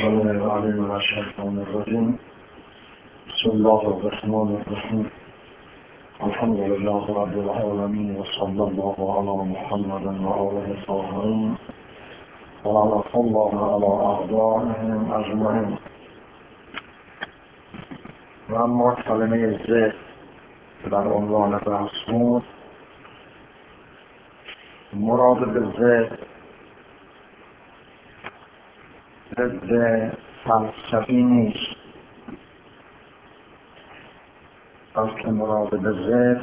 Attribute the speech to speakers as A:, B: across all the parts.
A: السميع العليم من الشيطان الرجيم. بسم الله الرحمن الرحيم. الحمد لله رب العالمين وصلى الله على محمد وآله الطاهرين وعلى الله على أعدائهم أجمعين. و اما کلمه ضد که در عنوان بحث بود، مراد به ضد فلسفی نیست، بلکه مراد به ضد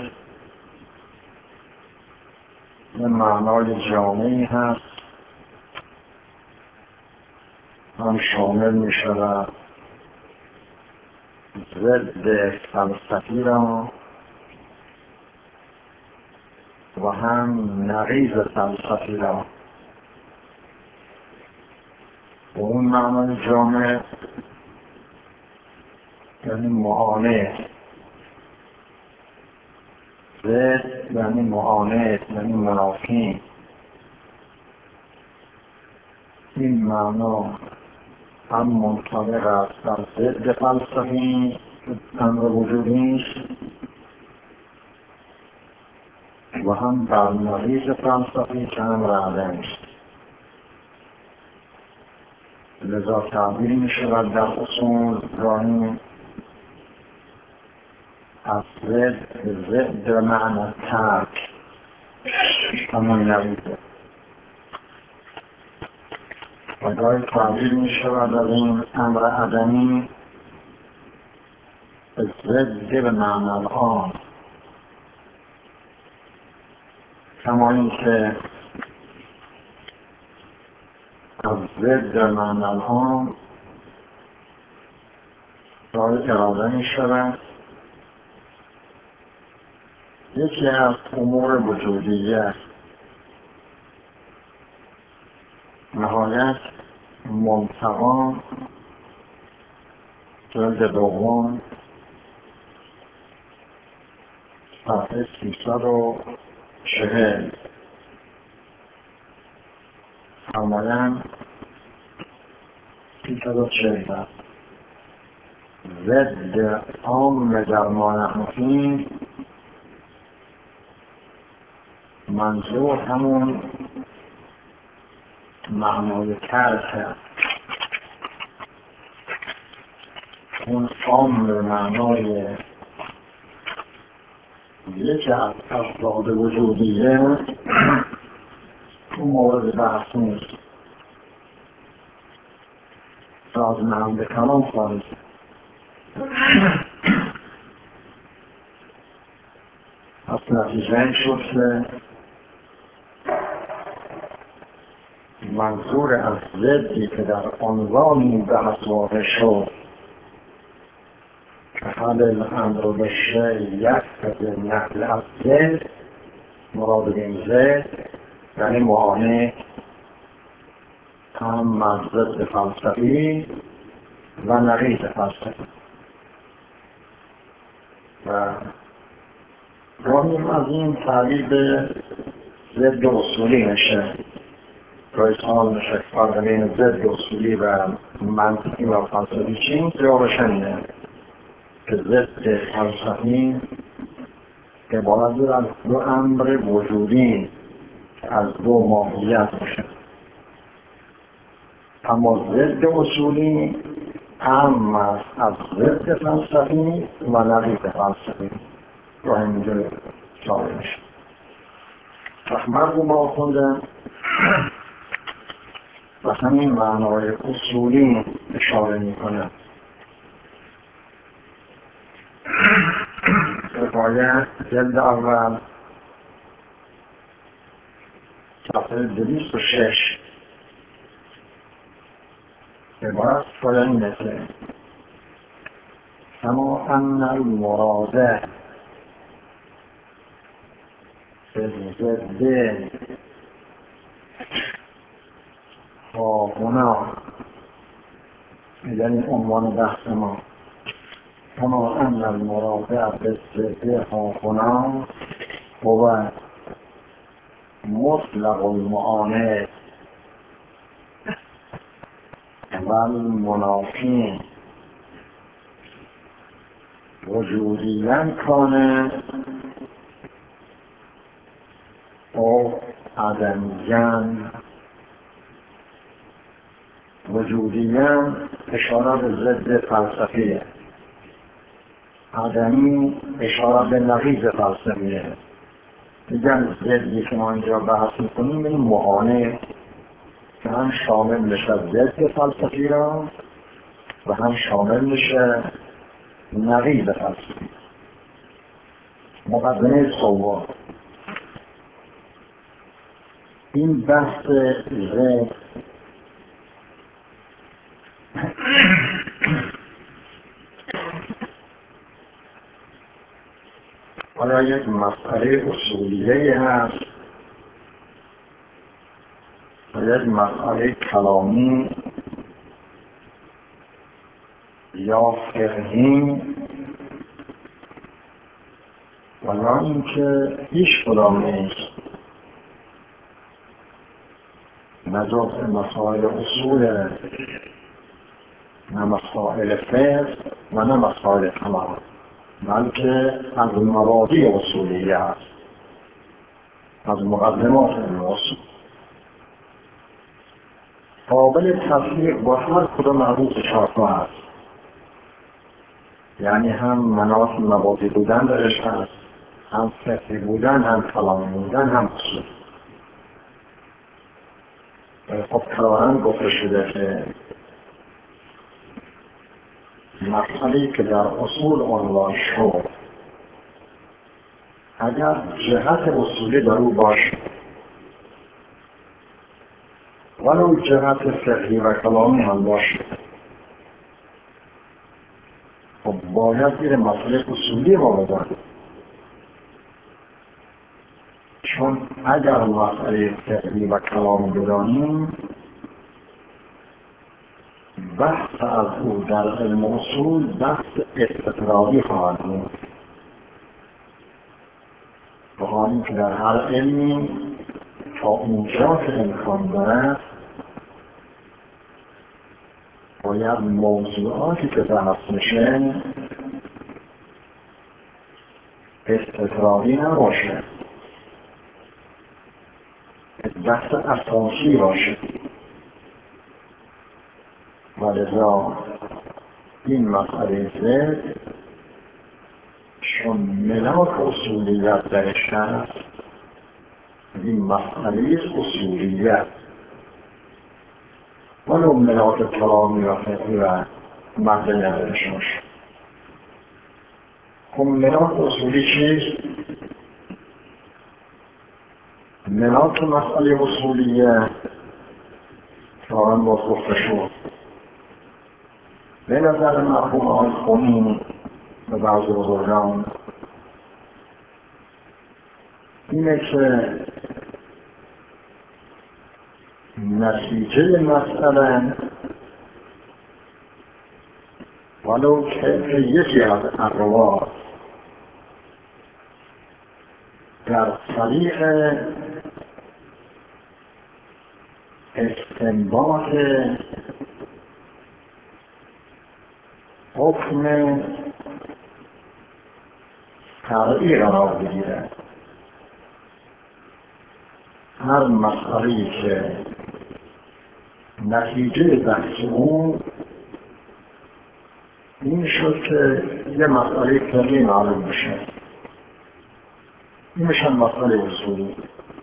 A: به معنای جامعی هست، هم شامل می شود ضد فلسفی را و هم نقیض فلسفی را. و اون معنای جامع یعنی معاند، ضد یعنی معاند، یعنی منافی. این معنا هم منطبق است بر ضد فلسفی که امر وجودی است و هم بر نقیض فلسفی که امر عدمی است. لذا تعبیر می شود در اصول گاهی از ضد معنی ترک، همون نقیضه. و گاهی تعبیر می شود از این امر عدمی به ضد به معنی الان، کما اینکه از ضد معنی الان گاهی اراده می شود یکی از امور وجودیه نهایت منتقا جلد دوم صفحه 340 فرمایند 340 ضد عام در معنی منظور همون معنای ترک، اون عام معنای یکی از افراد وجودیه اون مورد بحث نیست، از نحو کلام خارج. از نتیجه این شد که منظور از ضدی که در عنوان این بحث واقع شد که حل الامر بالشیء یقتضی النقل از ضد، مراد به این ضد یعنی معاند، هم از ضد فلسفی و نقیض فلسفی. و گاهی از این تعبیر به ضد اصولی میشه، رای سوال میشه فرق بین ضد اصولی و منطقی و فلسفی چیست؟ جواب شنیده که ضد فلسفی عبارت از دو امر وجودی از دو ماهیت میشه، اما ضد اصولی هم از ضد فلسفی و نقیض فلسفی. راه اینجا سوال میشه. مرحوم آخوندم و همین معنای اصولی اشاره میکنه. باید جلد اول صفحه 206 عبارت پایانیه که کما ان المراده ضد ها هنا، یعنی عنوان بحث ما، کما ان المراده ضد ها هنا هو مطلق المعاند و والمنافین وجودیاً کانه او عدمیاً. وجودیاً اشاره به ضد فلسفیه، عدمی اشاره به نقیض فلسفیه. میگن ضدی که ما اینجا بحث میکنیم این معانه که هم شامل میشه ضد فلسفی را و هم شامل میشه نقیض فلسفی. مقدمه صواب این بحث ضد حالا یک مسئله اصولیه هست و یک مسئله کلامی یا فقهی و یا اینکه هیچ کدام نیست، نه جزء مسائل اصول، نه مسائل فقه و نه مسائل کلام، بلکه از مبادی اصولیه است، از مقدمات اصول قابل تطبیق با هر کدام از این شاخه‌ها است. یعنی هم مناط مبادی بودن درش هست، هم فقهی بودن، هم کلامی بودن، هم اصول. خب کراهن گفته شده که مسئله‌ای که در اصول عنوان شد اگر جهت اصولی در او باشه ولو جهت فقهی و کلامی هم باشه، خب باید زیر مسئله اصولی ما بدانیم، چون اگر مسئله فقهی و کلامی بدانیم بحث از او در علم اصول بحث استطرادی خواهد بود، به حالی که در هر علمی تا اونجا که امکان دارد باید موضوعاتی که بحث میشه استطرادی نباشه، بحث اساسی باشه. ولذا این مسئله ضد چون ملاک اصولیت درش هست، این مسئله اصولیت ولو ملاک کلامی و فقهی و مد نظرش باشه. خب ملاک اصولی چیست؟ ملاک مسئله اصولیه که آن باز گفته شد به نظر مرحوم آقای خمینی و بعضی بزرگان اینه که نتیجه مسئله ولو که یکی از اقوال در طریق استنباط حکم فرعی قرار بگیره، هر مسئله‌ای که نتیجه بحث اون این شد که یه مسئله فقهی معلوم بشه، این میشن مسئله اصولی.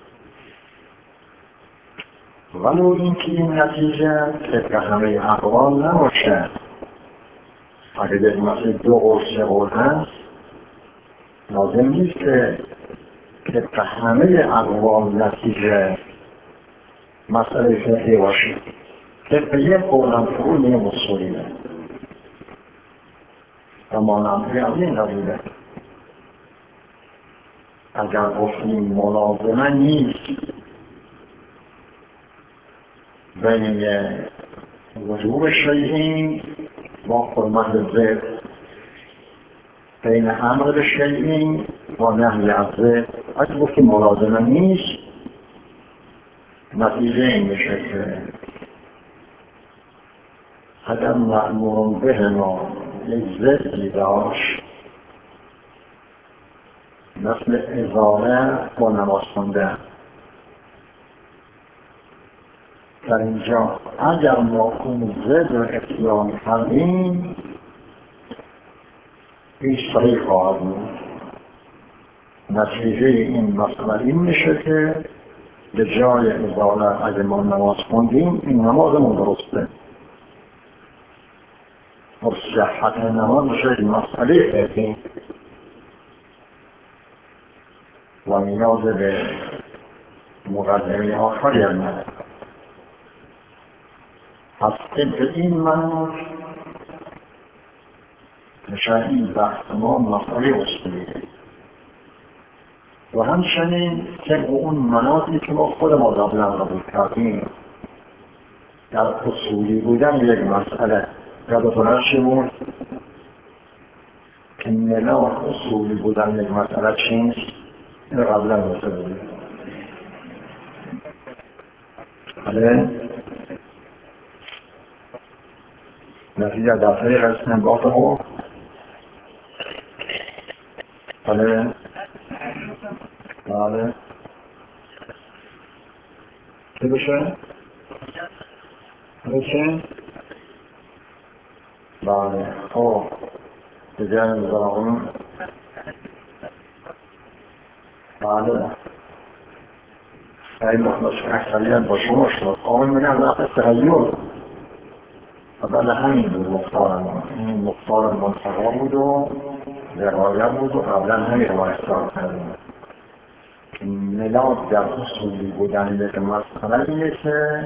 A: ولو اینکه این نتیجه طبق همه اقوال نباشه، اگه در مسئله دو قول سه قول هست لازم نیست که طبق همه اقوال نتیجه مسئله فقهی باشه، طبق یک قول هم که اون یه اصولیه و مانند از این قبیله. اگر گفتیم ملازمه نیست بین وجوب شیئین با حرمت ضد، بین امر به شیئین با نهی از ضد، اگر گفتیم ملازمه نیست نتیجه این میشه که اگر مأمور به ما یک ضدی داشت مثل ازاله با نماز خوندن، در اینجا اگر ما اون ضد رو اطلاع کردیم این صحیح خواهد بود. نتیجه این مسئله این میشه که به جای ازاله اگر ما نماز خوندیم این نمازمون درسته. صحت نماز میشه این مسئله فقهی و نیاز به مقدمه آخری هم نداره. پس طبق این مناظ میشه این بحث ما مسئله اصولیه و همچنین طبق اون مناظی که ما خود ما قبلا قبول کردیم در اصولی بودن یک مسئله یادتون چیمون که ملاک اصولی بودن یک مسئله چیست؟ این قبلا گفته بودیم. بله نتیجه در طریق استنباط ما بله بله چه بشه؟ بشه؟ بله خب دیگه نظرمون بله این مخلص اکثریت با شما شد آقای میگم وقت تغییر و بعد همین بود مختارمون این مختار منطقه بود و رعایت بود و قبلا همین رو اختار کردیم ملاک در اصولی بودن یک مسئله اینه که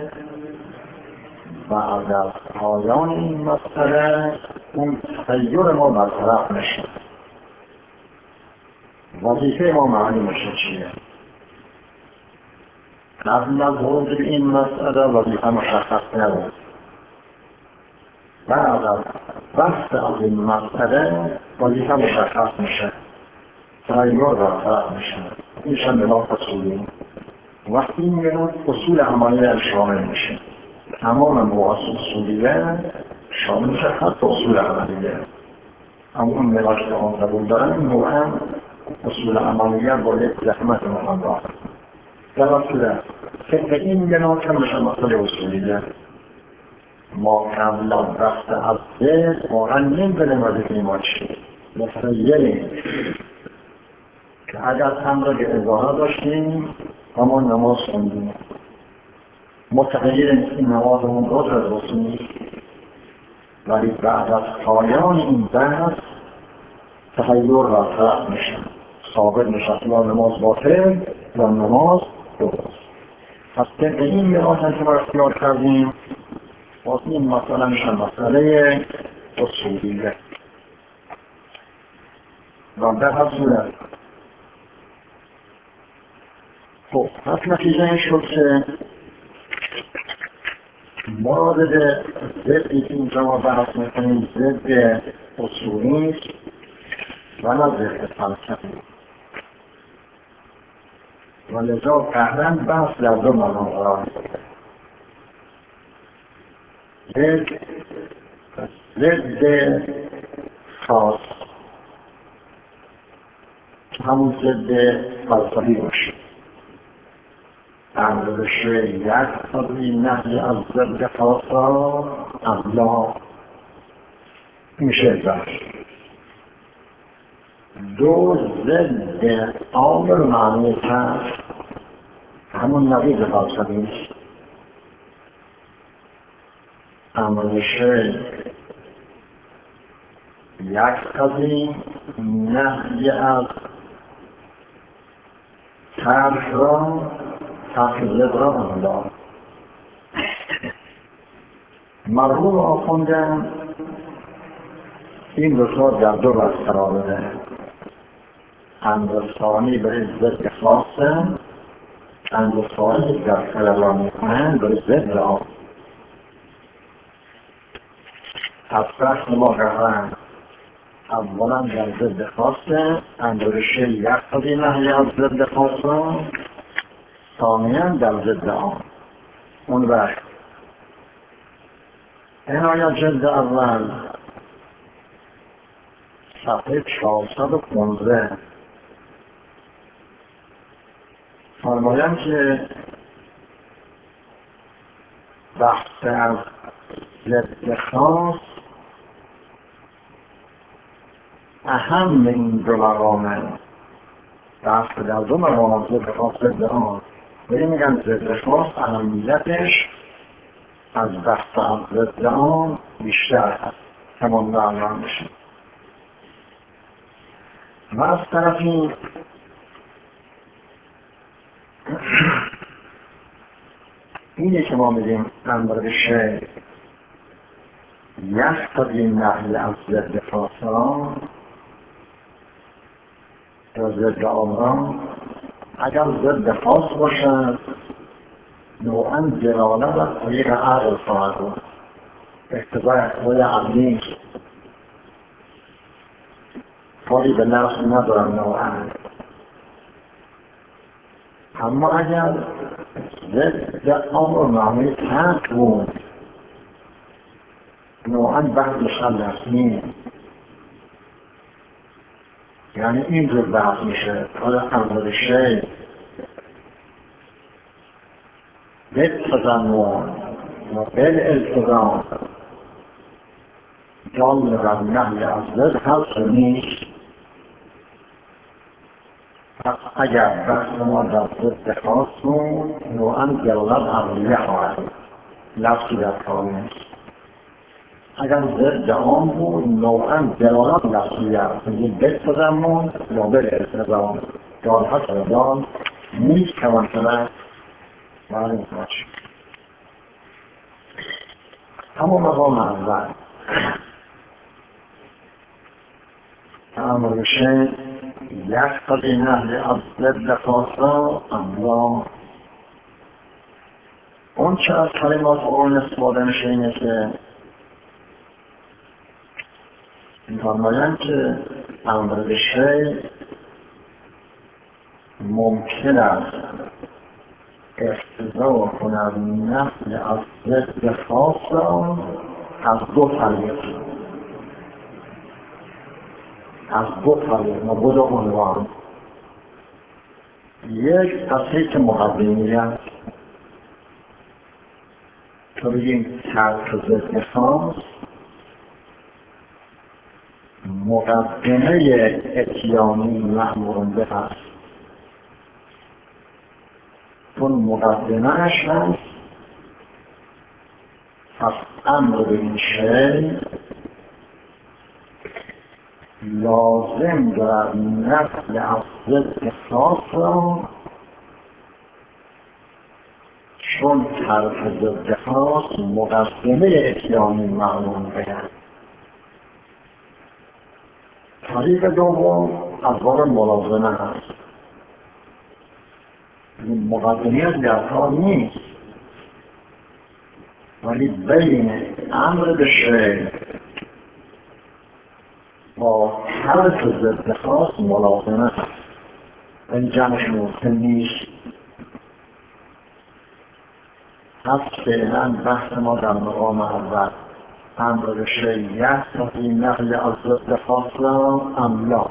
A: بعد از پایان این مسئله اون تغییر ما برطرف نشه. وظیفه ما معنی میشه چیه؟ قبل از ورود به این مسئله وظیفه مشخص نبود. بعد از بحث از این مسئله وظیفه مشخص میشه. تغییر برطرف میشه. میشه ملاک اصولی. وقتی این ملاک اصول عملیه شامل میشه. تمام مواصل اصولیه شامل میشه حتی اصول عملیه. اما اون ملاک که آن قبول دارن نوعا اصول عملیه با یک زحمت مخاندار در اصوله طبق این ملاک هم میشه مسئله اصولیه. ما قبل از بحث از ذهن واقعا نمیدونیم وظیفه ما چیه. مسئله که اگر امر به اضاحه داشتیم اما نماز خوندیم متغیر این نمازمون درست نیست ولی بعد از پایان این بحث تغییر برطرف میشه ثابت میشه یا نماز باطل یا نماز درست. پس طبق این ملاک هم که ما اختیار کردیم باز این مسئله میشه مسئله اصولیه و در هر صورت خب پس نتیجه این شد که مورد ضدی که اینجا ما بحث میکنیم ضد اصولی است و نه ضد فلسفی و لذا قهرن بحث در دو معنا قرار ضد خاص همون ضد فلسفی باشه امر به شریعت قضی نهی از ضد خاصا ابلا میشه بحث. دو ضد امر معنی هست همون نقیض فلسفی است. امر به شریعت یک قضی نهی از ترک را تحقیق را ابلا. مرحوم آخونده این دو در دو بحث قرار بده. امر ثانی برای ضد خاصه امر ثانی در خلال میکنن برای ضد آن. از بحث ما قرارن اولا در ضد خاصه امر شریعت قضی نهی از ضد خاصه ثانیا در ضد آن. اون وقت این آیا جلد اول صفحه 415 فرمایم که بحث از ضد خاص اهم این دو مقامه. بحث در دو مقام ضد خاص ضد آن ولی میگن ضد خاص اهمیتش از بحث از ضد آن بیشتر هست همون معلوم بشه. و از طرفی اینه که ما میگیم امر به شیء یقتضی نهی از ضد خاصان یا ضد آن اگر ضد خاص باشد نوعا دلالت از طریق عقل خواهد بود، اقتضای عقلی کاری به نفس ندارم نوعا. اما اگر ضد آن معنی ترک بود نوعا بحثش هم رسمی، یعنی اینجور بحث میشه حالا امر شیء بالتضمن و بالالتزام دال بر نهی از ضد هست نیست. پس اگر بحث ما در ضد خاص بود نوعا دلالت عقلیه خواهد بود، لفظی در کار نیست. اگر ضد عام بود نوعا دلالت لفظیه است، میگیم بالتضمن یا بالالتزام دال هست و دال نیست توان شده معلوم باشه. اما مقام اول امر به شیء یقتضی نهی از ضد خاصه ام لا. اون چه از کلمات قرآن استفاده میشه اینه که می‌فرمایند که امر به شیء ممکن است اقتضا کند نهی از ضد خاصه از دو طریق، از دو طریق و دو عنوان. یک از حیث مقدمیت که بگیم ترک ضد خاص مقدمه اتیانی مأمور به هست، چون مقدمه اش هست پس امر به این شیء لازم دارد نفی از ضد خاص را، چون طرف ضد خاص مقدمه اتیانی معلوم بگن. طریق دوم از باب ملازمه هست، مقدمیت در کار نیست ولی بین امر به شیء با طرف ضد خاص ملازمه هست، این جمعش ممکن نیست. پس فعلا بحث ما در مقام اول امر به شیء یقتضی نهی از ضد خاص ام لا،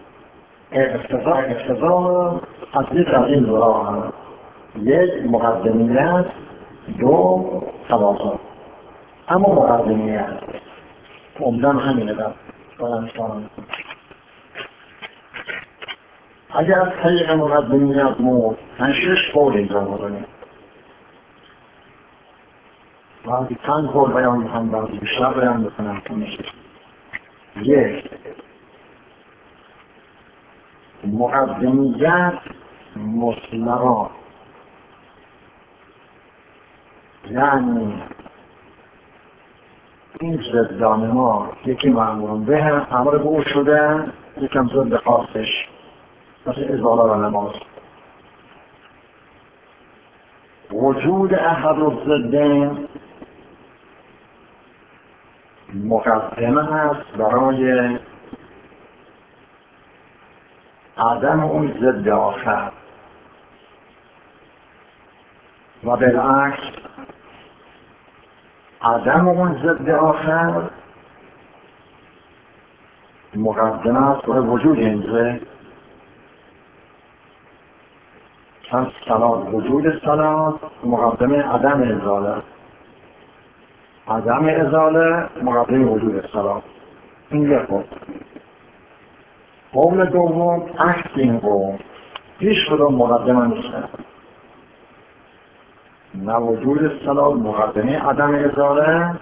A: اقتضا از یک از این دو راه هست، یک مقدمیت، دو توازن. اما مقدمیت عمدن همینه در انسان. اگر از طریق مقدمیت ما 5-6 قول اینجا بکنیم، بعضی 5 قول بیان میکنم، بعضی بیشتر بیان میکنم که میشه. یک، مقدمیت مطلقا، یعنی این ضدان ما یکی مأمور به امر به او شده، یکم ضد خاصش مثل ازاله و نماز. وجود احد الضدین مقدمه هست برای عدم اون ضد آخر و بالعکس عدم اون ضد آخر مقدمه است برای وجود این ضد. چند صلات وجود صلات مقدمه عدم ازاله، عدم ازاله مقدمه وجود صلات. این یک قول. قول دوم عکس این قول، هیچ کدام مقدمه نیستن، نه وجود صلات مقدمه عدم ازاله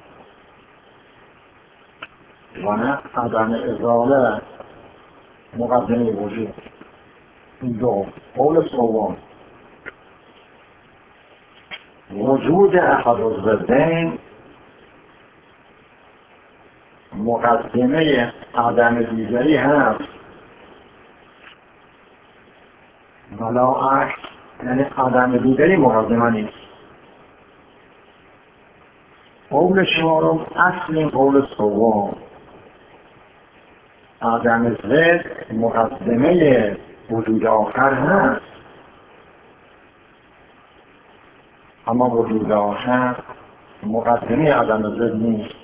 A: و نه عدم ازاله مقدمه وجود. این دو. قول سوم وجود احد الضدین مقدمه عدم دیگری هست ولا عکس، یعنی عدم دیگری مقدمه نیست. قول چهارم اصل این قول سوم، عدم ضد مقدمه وجود آخر هست اما وجود آخر مقدمه عدم ضد نیست.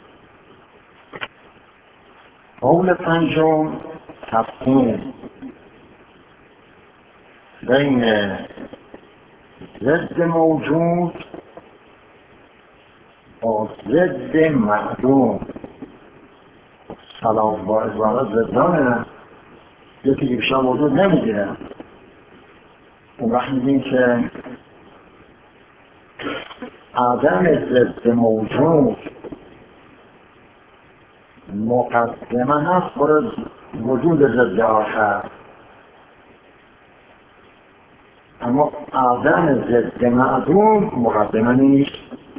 A: قول پنجم تفصیل بین ضد موجود با ضد معدوم. سلام با ازوانه ضدانه، یکی که بیشتر موجود نمیگیره. اون وقت میگیم که عدم ضد موجود مقدمه هست برای وجود ضد آخر، اما عدم ضد معدوم مقدمه نیست.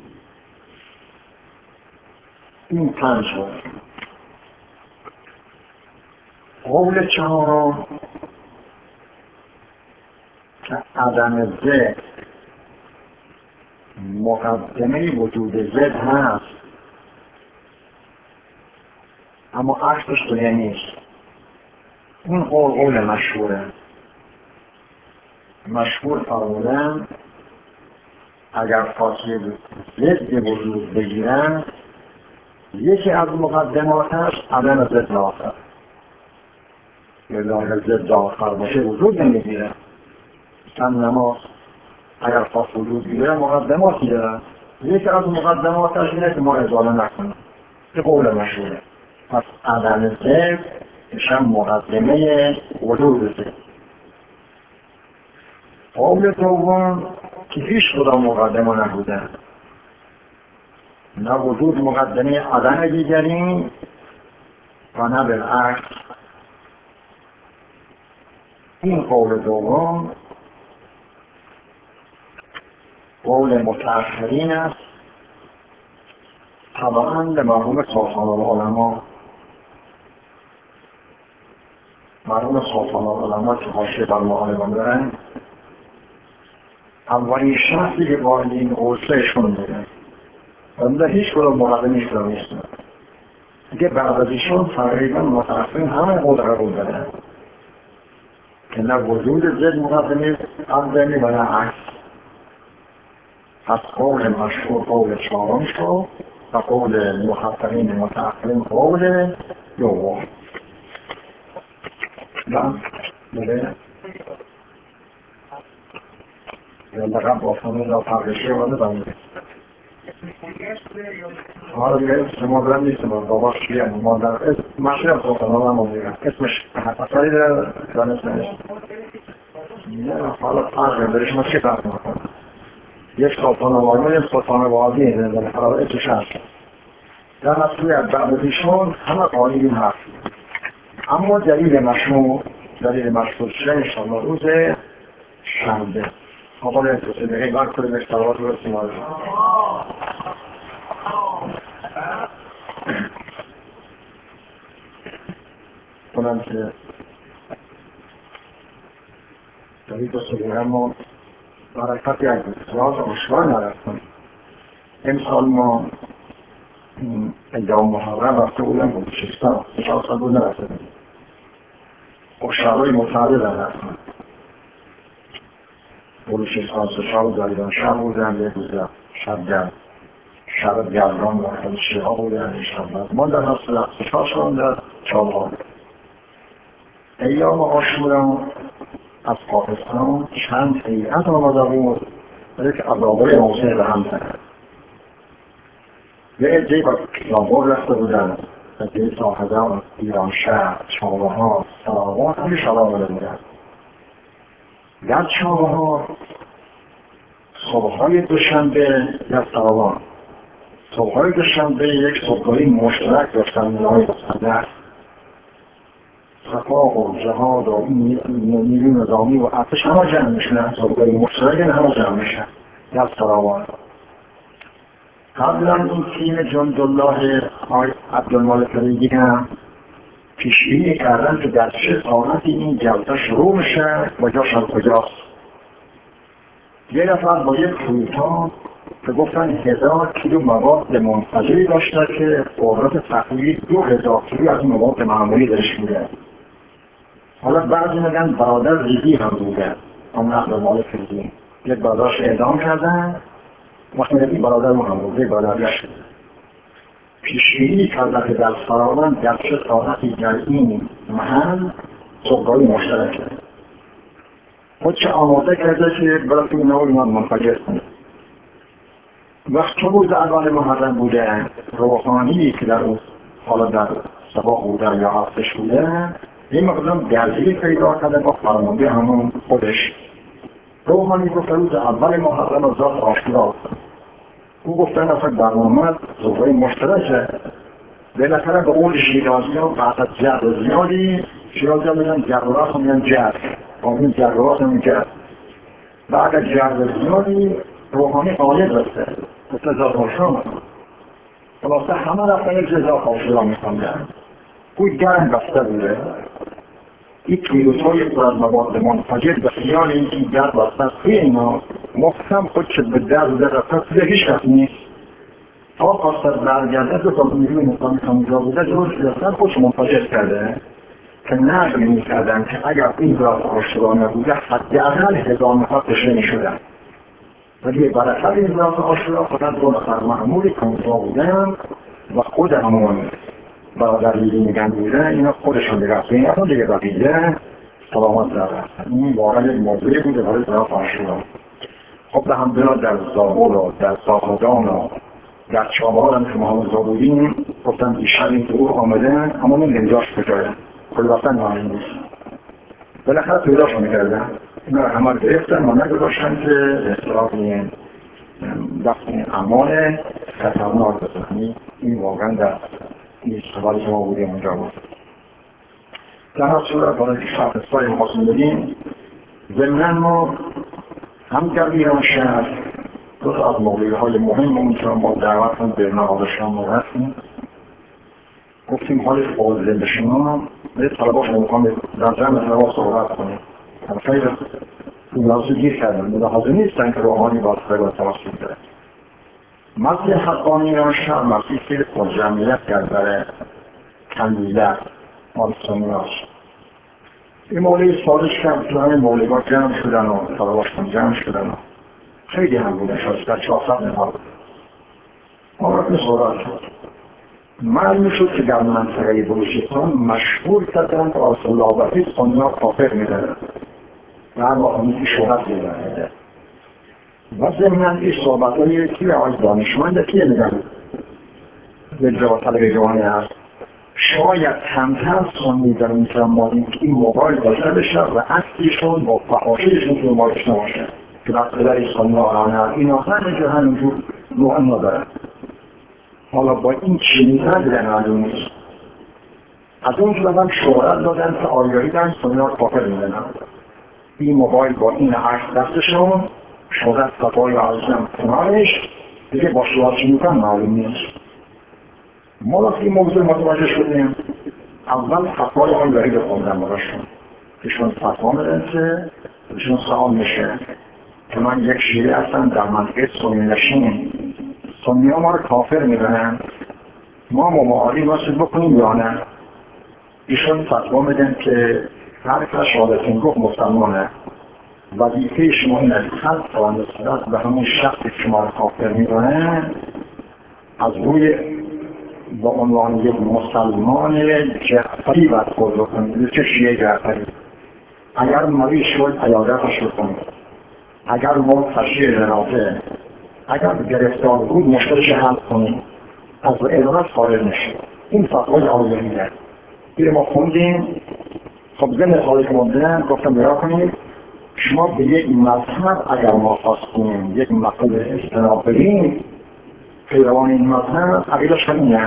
A: این پنج بود. قول چهارم که عدم ضد مقدمه وجود ضد هست اما عکسش دیگه نیست. این قول مشهوره. مشهور فرمودن اگر فاصله ضد وجود بگیرن یکی از مقدماتش عدم ضد آخر، یا اگر ضد آخر باشه وجود نمیگیره. مثلا نماز اگر فاصله وجود بگیره مقدماتی داره، یکی از مقدماتش اینه که ما ازاله نکنیم. این قول مشهوره. پس عدم ضد میشه مقدمه وجود ضد. قول دوم که هیچ کدام مقدمه نبوده، نه وجود مقدمه عدم دیگری و نه بالعکس. این قول دوم قول متأخرین است، طبعاً به مرحوم سلطان العلماء. مرحوم سلطان العلماء که حاشیه بر معالمان دارن، اولین شخصی که وارد این قوسه ایشون بوده و هیچ کدام مقدمه ایشون نیستن. دیگه بعد از ایشون تقریبا متأخرین همه قول قبول دارن که نه وجود ضد مقدمه عدمی و نه عکس. پس قول مشهور قول چهارم شد و قول مخاطرین متأخرین قول دوم. بله یا لقب بافانه را فرقشی آمده بانده آره دیگه اسم مادرم نیست، بابا شیعه مادر مشهورم سلطان هم آمده اسمش اثری داره دانستنش. نه حالا فرقه داره، شما چه فرق میکنه؟ یک سلطان وارد یک سلطان وادی در حالا اسمش هست در اصلی از بعد ایشون همه قائلین هست. اما دلیل مشهور شده انشاءالله روز شنبه آقای انتوسی بگه بر کنیم اشتراحات رو استعمال کنم که دلیل دوسته بگه ما برکتی از بسیار آشکار نرفتیم. امسال ما ایام محرم رفته بودم بلوچستان، 4 سال بود نرفته بودیم و شبای متعدد رفتیم. بلوچستان 3 شب زریدان شب بودم، یک روز شرط گردان و شیعه ها بودن ایشان ما در رفتشاشون در چابهار ایام عاشورا از پاکستان چند هیئت آمده بود یک عذابه موسیقی به هم زد یه عده‌ای با لاهور رفته بودن عده‌ای صاحبان ایران شهر چابهار سراغان همه شب آمده بودن در چابهار صبح‌های دوشنبه در سراغان صبح‌های دوشنبه یک صبحگاهی مشترک داشتن نیای صدر صفاق و جهاد و نیروی نظامی و ارتش همه جمع میشنن صبحگاهی مشترک همه جمع میشن در سراغان قبلا این تیم جندالله عبدالمالک ریگی هم پیشبینی کردن که در چه ساعتی این جلسه شروع میشه و جاش هم کجاست. یه نفر با یک فروتان که گفتن 1000 کیلو مواد منفجری داشته که قدرت تخلیه 2000 کیلو از مواد معمولی درش بوده. حالا بعضی میگن برادر ریگی هم بوده، اون عبدالمالک ریگی یک برادرش اعدام کردن وقتی این برادر هم بوده، یک برادرش پیشبینی کردن که در سراغان در چه ساعتی در این محل صبحگاهی مشترکه خود چه آماده کرده که برای که اینا ایمان منفجر کنه. وقت چه روز اول محرم بوده روحانی که در اون حالا در سبا بوده یا هفتش بوده این مقدم درگیری پیدا کرده با فرمانده همون خودش. روحانی گفت روز اول محرم از ذات عاشورا او گفتن اصلا برنامه صبحگاهی مشترکه بالاخره به قول شیرازی ها بعد از جر زیادی شیرازی ها میگن جراح هم میگن جر این جراح هم جر بعد از جر زیادی روحانی غالب رسته مثل ذات عاشورا خلاصه همه رفتن یک ذات عاشورا میخوندن کوی گرم بسته بوده این کیلوتای پر از مواد منفجر به خیال اینکه در بسته توی اینا محکم خود که به در رفته توی هیچ کس نیست تا قاصد برگرده دو تا نیروی نظامی کامجا بوده جلوش گرفتن خودش منفجر کرده که نقل میکردن که اگر این ذات عاشورا نبوده حداقل 1000 نفر کشته میشدن ولی برکت این ذات عاشورا فقط 2 نفر معمولی کامجا بودن و خود همون برادر ریگی میگن بوده اینا خودشون میرفته این اصلا دیگه بقیه سلامت داره این واقعا یک موضوعی بوده برای ذات عاشورا. خب به همدلله در زابل و در زاهدان و در چابهار هم که ما همونجا بودیم گفتن بیشتر این طور آمده اما نمیدونجاش کجایه کل وقتن معلوم نیست بالاخره پیداش میکردن اینا رو همه گرفتن و نگذاشتن که اصطلاح این دست امان خطرناک بزنی این واقعا در این سوالی که ما بودیم اونجا بود. در هر صورت برای که شخصهای مخواستیم بدیم ضمناً ما هم در ایران شهر دو از موضوعهای مهم اونجا ما دعوتون به نهادشان موردیم گفتیم حالش بازده به شما به طلباش مقام در جمع طلبا صحبت کنیم خیلی نیازی گیر کردن ملاحظه نیستن که روحانی باید خیلی توسط کرد مسیح حقانی ایران شهر مسیح خیلی جمعیت کرد برای کندیلت آلسانیاش این مولی سالش کرد تو همین مولیگاه جمع شدن و طلباشتان جمع شدن و خیلی هم بودن شاید در 400 نفر بود ما را صحبت شد معلوم شد که در منطقه بلوچستان مشهور کردن که آسولابتی سنیا کافر میدن و هر واقعی شهرت میدن و ضمناً این صحبت هایی که از دانشمند که میگن به جواب طلب جوانی هست شاید کمتر سنی در اون زمانی که این موبایل داشته بشه و اصلیشون با فحاشیشون که موبایلش نباشه که در قدر سنی آنها اینا همینجور همینجور روحن ندارن حالا با این چیزن دیدن معلوم نیست از اون جلوان شهرت دادن که آیایی دن سنی ها کافر میدنن این موبایل با این عکس دستشون شهرت فتوای عزیزم کنارش دیگه با شهرت چی میکن معلوم نیست ما وقتی موضوع متوجه شدیم اول فتوای آیایی رو خوندن براشون ایشون فتوا میدن که ایشون سوال میشه که من یک شیعه هستم در منطقه سنی نشین سنی ها ما رو کافر میدنن ما معالی واسه بکنیم یا نه ایشون فتوا میدن که هر کس شهادتین گفت مسلمانه وظیفه شما این از خلق و نسبت به همون شخصی که شما رو کافر میدنن از روی با عنوان یک مسلمان جعفری برخورد کنید، چه شیعه جعفری. اگر مریض شد عیادتش بکنید، اگر منتشر جنازه، اگر گرفتار بود مشکلش حل کنید، از ادارت خارج نشید. این فتوای آیه‌ایه. این ما خوندیم. خب ضمن سوالی که مبدن گفتم نگاه کنید، شما به یک مذهب اگر ما خواستیم یک مطلب استناد بدیم، پیروان این مذهب عقیده‌ش همینه.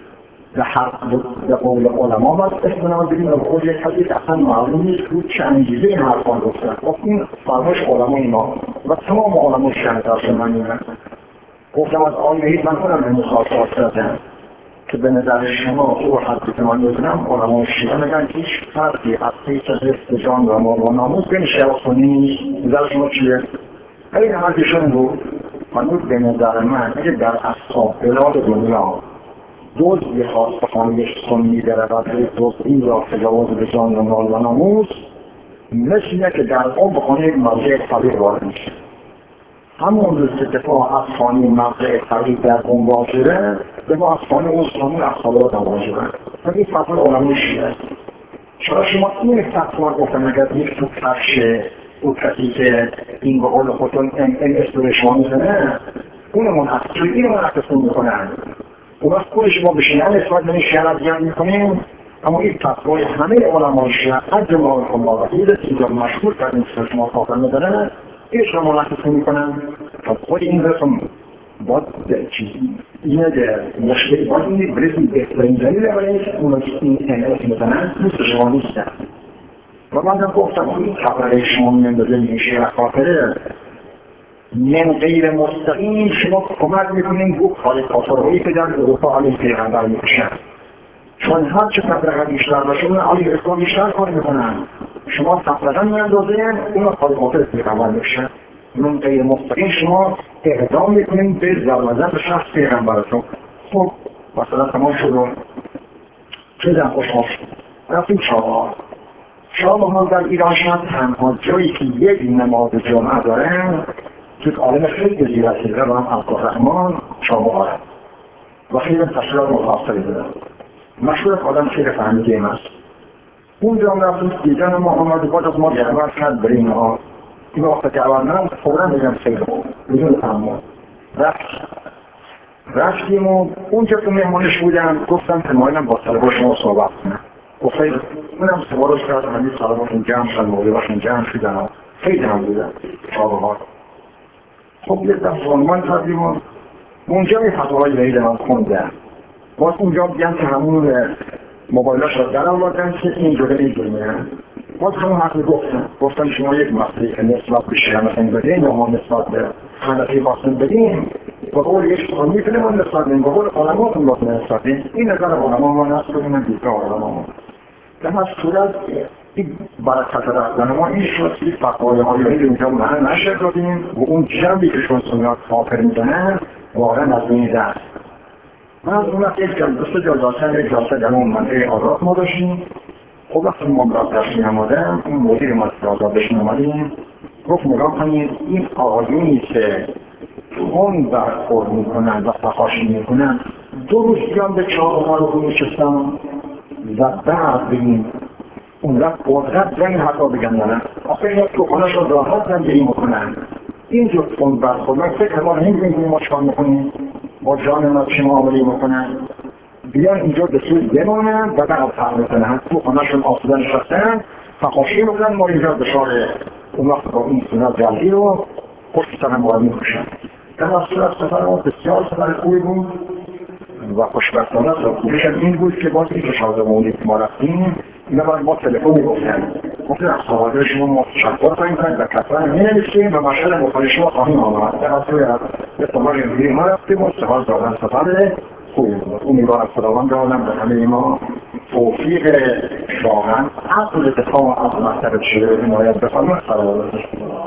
A: به قول علما باید استناد بدیم و به قول یک حدیث اصلا معلوم نیست رو چه انگیزه این حرفان گفتن. خب این فرمایش علمای ما و تمام علمای شهردار من اینه. گفتم از آیه‌ای من خودم به مخاطبات دادم که به نظر شما تو حدی که من می‌دونم علمای شیعه میگن هیچ فرقی از حیث حفظ جان و مال و ناموس بین شیعه و سنی نیست. نظر شما چیه؟ این حرفشون بود. هنوز به نظر من اگه در اصحاب بلاد دنیا دزدی خواست به خانه سنی برود دزدی را تجاوز به جان و مال و ناموس، مثل اینه که در آن به خانه مرجع فقیر وارد میشه. همون روز که دفاع از خانه مرجع فقیر در دنبال شده، دفاع از خانه اون سنی اصحاب را دنبال شده. این فتوای علمای شیعه است. چرا شما این فتوا گفتن اگر یک تو کفش او کسی که این به قول خودتون این استوری شما میزنه اون منحصر این منحصر میکنن، اون وقت خود شما به شیعه نسبت به این شیعه بیان میکنیم. اما این فتوای همه علمای شیعه از جمله الله و خیلی اینجا مشهور کردیم که شما کافر میدنه این شما منحصر میکنن. خود این رسم باید اینه که مشکلی باید اینه برسیم بهترین دلیل برای اون که این انعاس میزنن دوست شما نیستن. و من هم گفتم این خبره شما میندازه این شیعه کافره من غیر مستقیم شما کمک میکنین رو کار کافرهایی که در اروپا علیه پیغمبر میکشن، چون هر چه تفرقه بیشتر باشه اون علیه اسلام بیشتر کار میکنن. شما تفرقه میاندازین اون کار کافر پیغمبر میکشن. من غیر مستقیم شما اقدام میکنین به ضربزن به شخص پیغمبرتون. خب مثلا تمام شدون چه خوشحال شد رفتیم شما در ایران شد تنها جایی که یک نماز جمعه دارن که عالم خیلی زیرسیده و هم عبدالرحمن شاموها و خیلی تشریف متاثری دارن. مشهور آدم خیلی فهمیده این است. اونجا هم رفتیم دیدن ما آمد باید از ما دعوت کرد برای اینها. این وقت دعوت من فورا بگم خیلی بدون تحمل رفتیم و اونجا که مهمانش بودم گفتم که مایلم با طلبا شما صحبت کنم. گفت اونم سوارش کردم همین طلباشون جمع شدن موقعباشون جمع شدن خیلی هم بودن شابه‌ها. خب یک دفعه عنوان کردیم و اونجا یه فتوای جدید من خوندم. باز اونجا بیان که همون موبایلاش رو در آوردن که اینجوری باز همون حرفی گفتم شما یک مسئله که نسبت به شیعه مثلا بدین یا ما نسبت به حنفی واسم بدین با قول یک سوال میتونه من نسبت بدین با قول علماتون واسم نسبت بدین. این نظر علما ما نسبت بدین من دیگه علما در هر صورت این برکت رفتن ما این شد که فتوای آیه‌ای اونجا من نشر دادیم و اون جنبی که شما سنیات کافر میزنن واقعا از این دست. من از اون وقت یک جلسه در اون منطقه آزاد ما داشتیم. خب وقتی ما برادرش میامدم اون مدیر ما آزادش میامدیم گفت نگاه کنید این آقایونی که خون برخورد میکنن و فحاشی میکنن 2 روز بیان به چهارراه رو میشستن و بعد بگیم اون وقت قدرت زنی حتی بگن نه آخه این تو خونش رو راحت زندگی میکنن اینجور خون برخورد من فکر ما نمیدونیم ما چکار میکنیم با جان ما چه معامله میکنن بیان اینجا به سوی بمانن و بعد فرق میکنن تو خونهشون آسوده نشستن فحاشی میکنن ما اینجا به شار اون وقت با این سنت جلدی رو پشت سرم باید میکشن. در از صورت سفر ما بسیار سفر خوبی بود و خوشبختانه خوبیشم این بود که باز این که شازمونی که ما رفتیم اینا باید ما تلفن میگفتن از صحابه شما ما تشکر کنیم و کتبه مینویسیم و مشهد مخالی شما خواهیم آمد. در از صورت به سفر جنگیری ما رفتیم و سفر دادن سفر خوبی بود. امیدوارم خداوند عالم به همه ما توفیق واقعا عقل دفاع از مطلب شده عنایت بفرماید.